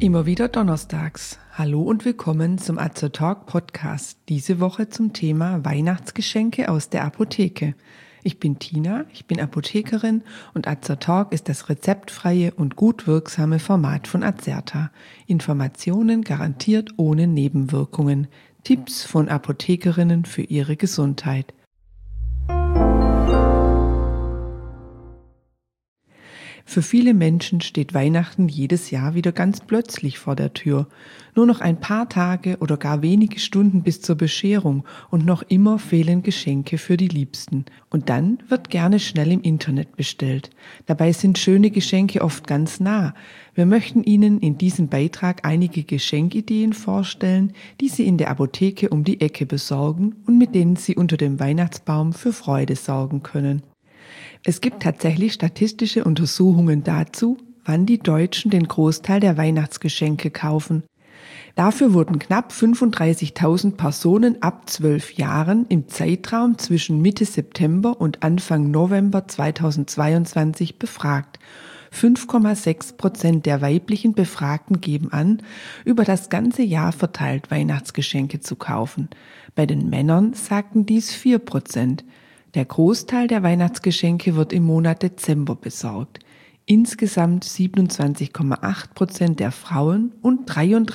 Immer wieder donnerstags. Hallo und willkommen zum Azertalk Podcast. Diese Woche zum Thema Weihnachtsgeschenke aus der Apotheke. Ich bin Tina, ich bin Apothekerin und Azertalk ist das rezeptfreie und gut wirksame Format von Azerta. Informationen garantiert ohne Nebenwirkungen. Tipps von Apothekerinnen für ihre Gesundheit. Für viele Menschen steht Weihnachten jedes Jahr wieder ganz plötzlich vor der Tür. Nur noch ein paar Tage oder gar wenige Stunden bis zur Bescherung und noch immer fehlen Geschenke für die Liebsten. Und dann wird gerne schnell im Internet bestellt. Dabei sind schöne Geschenke oft ganz nah. Wir möchten Ihnen in diesem Beitrag einige Geschenkideen vorstellen, die Sie in der Apotheke um die Ecke besorgen und mit denen Sie unter dem Weihnachtsbaum für Freude sorgen können. Es gibt tatsächlich statistische Untersuchungen dazu, wann die Deutschen den Großteil der Weihnachtsgeschenke kaufen. Dafür wurden knapp 35.000 Personen ab 12 Jahren im Zeitraum zwischen Mitte September und Anfang November 2022 befragt. 5,6% der weiblichen Befragten geben an, über das ganze Jahr verteilt Weihnachtsgeschenke zu kaufen. Bei den Männern sagten dies 4%. Der Großteil der Weihnachtsgeschenke wird im Monat Dezember besorgt. Insgesamt 27,8% der Frauen und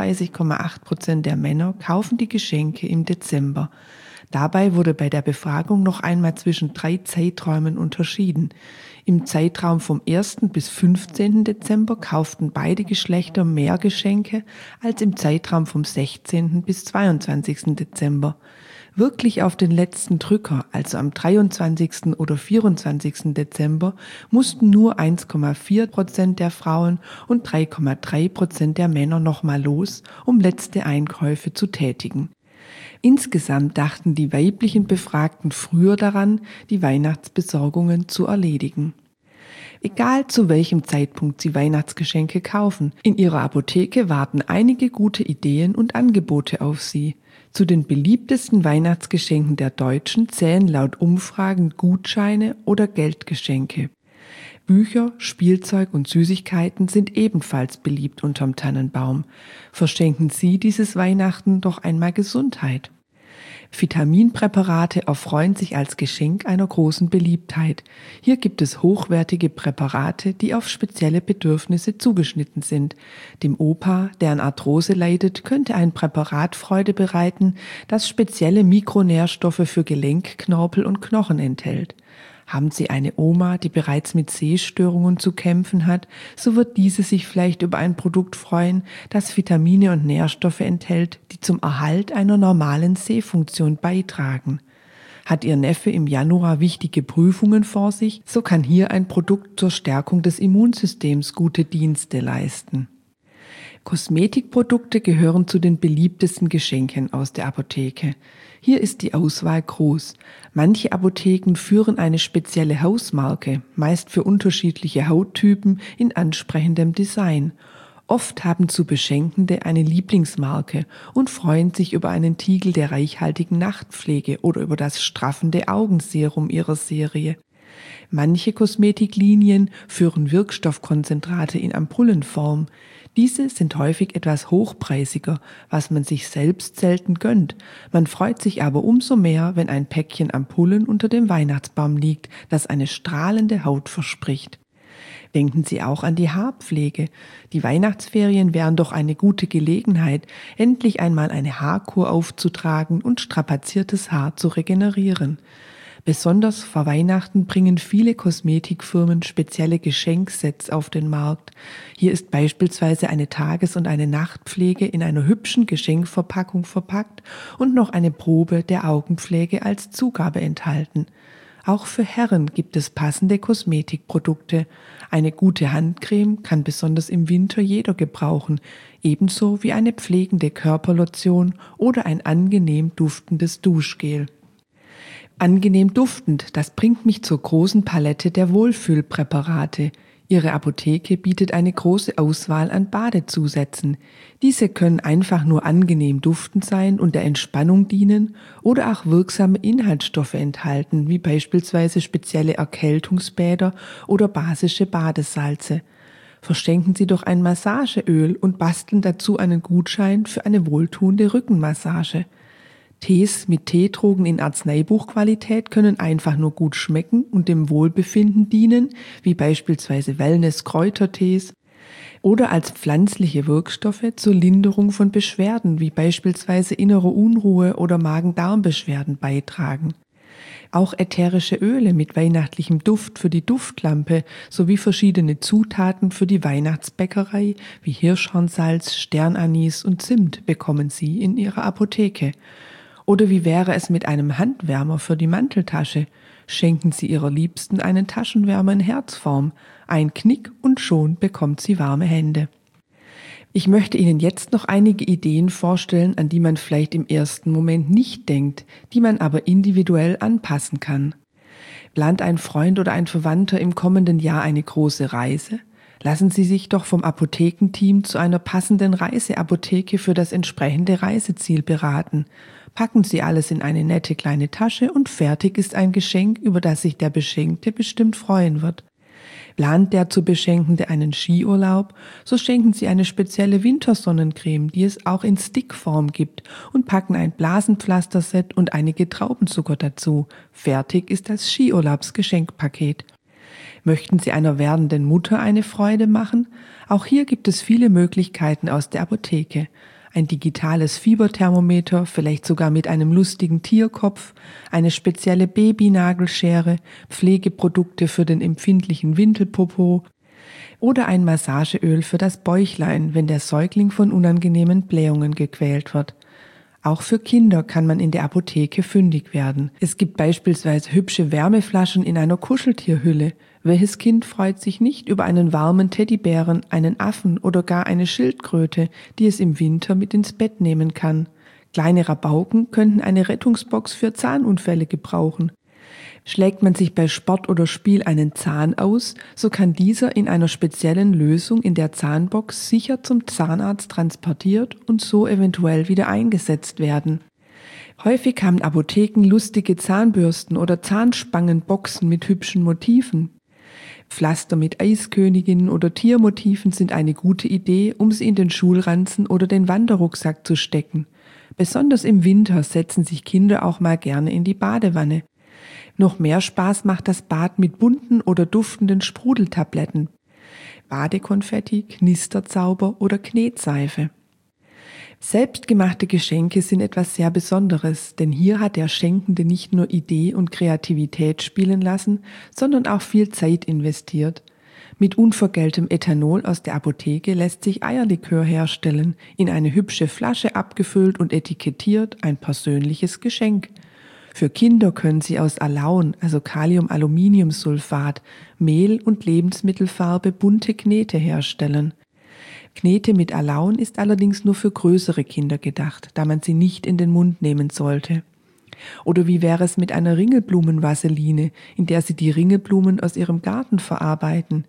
33,8% der Männer kaufen die Geschenke im Dezember. Dabei wurde bei der Befragung noch einmal zwischen 3 Zeiträumen unterschieden. Im Zeitraum vom 1. bis 15. Dezember kauften beide Geschlechter mehr Geschenke als im Zeitraum vom 16. bis 22. Dezember. Wirklich auf den letzten Drücker, also am 23. oder 24. Dezember, mussten nur 1,4% der Frauen und 3,3% der Männer nochmal los, um letzte Einkäufe zu tätigen. Insgesamt dachten die weiblichen Befragten früher daran, die Weihnachtsbesorgungen zu erledigen. Egal zu welchem Zeitpunkt Sie Weihnachtsgeschenke kaufen, in Ihrer Apotheke warten einige gute Ideen und Angebote auf Sie. Zu den beliebtesten Weihnachtsgeschenken der Deutschen zählen laut Umfragen Gutscheine oder Geldgeschenke. Bücher, Spielzeug und Süßigkeiten sind ebenfalls beliebt unterm Tannenbaum. Verschenken Sie dieses Weihnachten doch einmal Gesundheit. Vitaminpräparate erfreuen sich als Geschenk einer großen Beliebtheit. Hier gibt es hochwertige Präparate, die auf spezielle Bedürfnisse zugeschnitten sind. Dem Opa, der an Arthrose leidet, könnte ein Präparat Freude bereiten, das spezielle Mikronährstoffe für Gelenk, Knorpel und Knochen enthält. Haben Sie eine Oma, die bereits mit Sehstörungen zu kämpfen hat, so wird diese sich vielleicht über ein Produkt freuen, das Vitamine und Nährstoffe enthält, die zum Erhalt einer normalen Sehfunktion beitragen. Hat Ihr Neffe im Januar wichtige Prüfungen vor sich, so kann hier ein Produkt zur Stärkung des Immunsystems gute Dienste leisten. Kosmetikprodukte gehören zu den beliebtesten Geschenken aus der Apotheke. Hier ist die Auswahl groß. Manche Apotheken führen eine spezielle Hausmarke, meist für unterschiedliche Hauttypen in ansprechendem Design. Oft haben zu Beschenkende eine Lieblingsmarke und freuen sich über einen Tiegel der reichhaltigen Nachtpflege oder über das straffende Augenserum ihrer Serie. Manche Kosmetiklinien führen Wirkstoffkonzentrate in Ampullenform. Diese sind häufig etwas hochpreisiger, was man sich selbst selten gönnt. Man freut sich aber umso mehr, wenn ein Päckchen Ampullen unter dem Weihnachtsbaum liegt, das eine strahlende Haut verspricht. Denken Sie auch an die Haarpflege. Die Weihnachtsferien wären doch eine gute Gelegenheit, endlich einmal eine Haarkur aufzutragen und strapaziertes Haar zu regenerieren. Besonders vor Weihnachten bringen viele Kosmetikfirmen spezielle Geschenksets auf den Markt. Hier ist beispielsweise eine Tages- und eine Nachtpflege in einer hübschen Geschenkverpackung verpackt und noch eine Probe der Augenpflege als Zugabe enthalten. Auch für Herren gibt es passende Kosmetikprodukte. Eine gute Handcreme kann besonders im Winter jeder gebrauchen, ebenso wie eine pflegende Körperlotion oder ein angenehm duftendes Duschgel. Angenehm duftend, das bringt mich zur großen Palette der Wohlfühlpräparate. Ihre Apotheke bietet eine große Auswahl an Badezusätzen. Diese können einfach nur angenehm duftend sein und der Entspannung dienen oder auch wirksame Inhaltsstoffe enthalten, wie beispielsweise spezielle Erkältungsbäder oder basische Badesalze. Verschenken Sie doch ein Massageöl und basteln dazu einen Gutschein für eine wohltuende Rückenmassage. Tees mit Teetrogen in Arzneibuchqualität können einfach nur gut schmecken und dem Wohlbefinden dienen, wie beispielsweise Wellness-Kräutertees, oder als pflanzliche Wirkstoffe zur Linderung von Beschwerden, wie beispielsweise innere Unruhe oder Magen-Darm-Beschwerden beitragen. Auch ätherische Öle mit weihnachtlichem Duft für die Duftlampe sowie verschiedene Zutaten für die Weihnachtsbäckerei wie Hirschhornsalz, Sternanis und Zimt bekommen Sie in Ihrer Apotheke. Oder wie wäre es mit einem Handwärmer für die Manteltasche? Schenken Sie Ihrer Liebsten einen Taschenwärmer in Herzform. Ein Knick und schon bekommt sie warme Hände. Ich möchte Ihnen jetzt noch einige Ideen vorstellen, an die man vielleicht im ersten Moment nicht denkt, die man aber individuell anpassen kann. Plant ein Freund oder ein Verwandter im kommenden Jahr eine große Reise? Lassen Sie sich doch vom Apothekenteam zu einer passenden Reiseapotheke für das entsprechende Reiseziel beraten. Packen Sie alles in eine nette kleine Tasche und fertig ist ein Geschenk, über das sich der Beschenkte bestimmt freuen wird. Plant der zu Beschenkende einen Skiurlaub, so schenken Sie eine spezielle Wintersonnencreme, die es auch in Stickform gibt, und packen ein Blasenpflasterset und einige Traubenzucker dazu. Fertig ist das Skiurlaubsgeschenkpaket. Möchten Sie einer werdenden Mutter eine Freude machen? Auch hier gibt es viele Möglichkeiten aus der Apotheke. Ein digitales Fieberthermometer, vielleicht sogar mit einem lustigen Tierkopf, eine spezielle Babynagelschere, Pflegeprodukte für den empfindlichen Windelpopo oder ein Massageöl für das Bäuchlein, wenn der Säugling von unangenehmen Blähungen gequält wird. Auch für Kinder kann man in der Apotheke fündig werden. Es gibt beispielsweise hübsche Wärmeflaschen in einer Kuscheltierhülle. Welches Kind freut sich nicht über einen warmen Teddybären, einen Affen oder gar eine Schildkröte, die es im Winter mit ins Bett nehmen kann? Kleine Rabauken könnten eine Rettungsbox für Zahnunfälle gebrauchen. Schlägt man sich bei Sport oder Spiel einen Zahn aus, so kann dieser in einer speziellen Lösung in der Zahnbox sicher zum Zahnarzt transportiert und so eventuell wieder eingesetzt werden. Häufig haben Apotheken lustige Zahnbürsten oder Zahnspangenboxen mit hübschen Motiven. Pflaster mit Eisköniginnen oder Tiermotiven sind eine gute Idee, um sie in den Schulranzen oder den Wanderrucksack zu stecken. Besonders im Winter setzen sich Kinder auch mal gerne in die Badewanne. Noch mehr Spaß macht das Bad mit bunten oder duftenden Sprudeltabletten, Badekonfetti, Knisterzauber oder Knetseife. Selbstgemachte Geschenke sind etwas sehr Besonderes, denn hier hat der Schenkende nicht nur Idee und Kreativität spielen lassen, sondern auch viel Zeit investiert. Mit unvergälltem Ethanol aus der Apotheke lässt sich Eierlikör herstellen, in eine hübsche Flasche abgefüllt und etikettiert, ein persönliches Geschenk. Für Kinder können Sie aus Alaun, also Kaliumaluminiumsulfat, Mehl und Lebensmittelfarbe bunte Knete herstellen. Knete mit Alaun ist allerdings nur für größere Kinder gedacht, da man sie nicht in den Mund nehmen sollte. Oder wie wäre es mit einer Ringelblumenvaseline, in der Sie die Ringelblumen aus Ihrem Garten verarbeiten?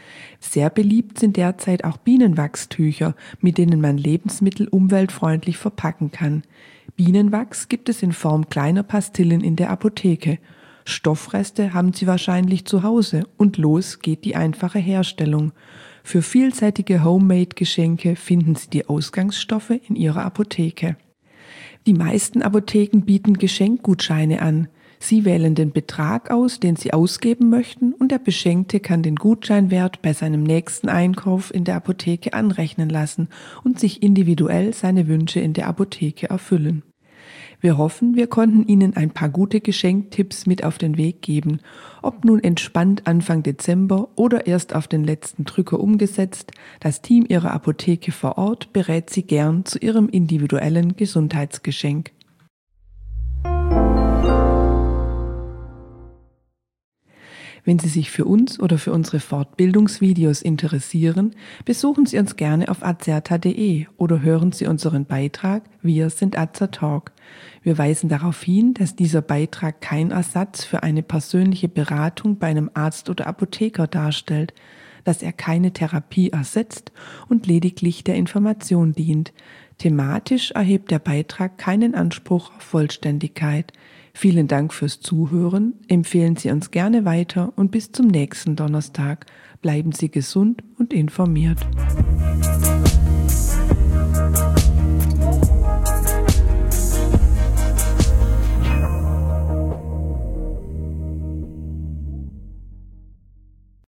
Sehr beliebt sind derzeit auch Bienenwachstücher, mit denen man Lebensmittel umweltfreundlich verpacken kann. Bienenwachs gibt es in Form kleiner Pastillen in der Apotheke. Stoffreste haben Sie wahrscheinlich zu Hause und los geht die einfache Herstellung. Für vielseitige Homemade-Geschenke finden Sie die Ausgangsstoffe in Ihrer Apotheke. Die meisten Apotheken bieten Geschenkgutscheine an. Sie wählen den Betrag aus, den Sie ausgeben möchten, und der Beschenkte kann den Gutscheinwert bei seinem nächsten Einkauf in der Apotheke anrechnen lassen und sich individuell seine Wünsche in der Apotheke erfüllen. Wir hoffen, wir konnten Ihnen ein paar gute Geschenktipps mit auf den Weg geben. Ob nun entspannt Anfang Dezember oder erst auf den letzten Drücker umgesetzt, das Team Ihrer Apotheke vor Ort berät Sie gern zu Ihrem individuellen Gesundheitsgeschenk. Wenn Sie sich für uns oder für unsere Fortbildungsvideos interessieren, besuchen Sie uns gerne auf azerta.de oder hören Sie unseren Beitrag Wir sind Azertalk. Wir weisen darauf hin, dass dieser Beitrag kein Ersatz für eine persönliche Beratung bei einem Arzt oder Apotheker darstellt, dass er keine Therapie ersetzt und lediglich der Information dient. Thematisch erhebt der Beitrag keinen Anspruch auf Vollständigkeit. Vielen Dank fürs Zuhören, empfehlen Sie uns gerne weiter und bis zum nächsten Donnerstag. Bleiben Sie gesund und informiert.